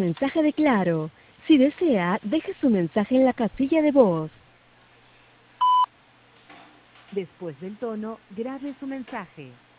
mensaje de Claro. Si desea, deje su mensaje en la casilla de voz. Después del tono, grabe su mensaje.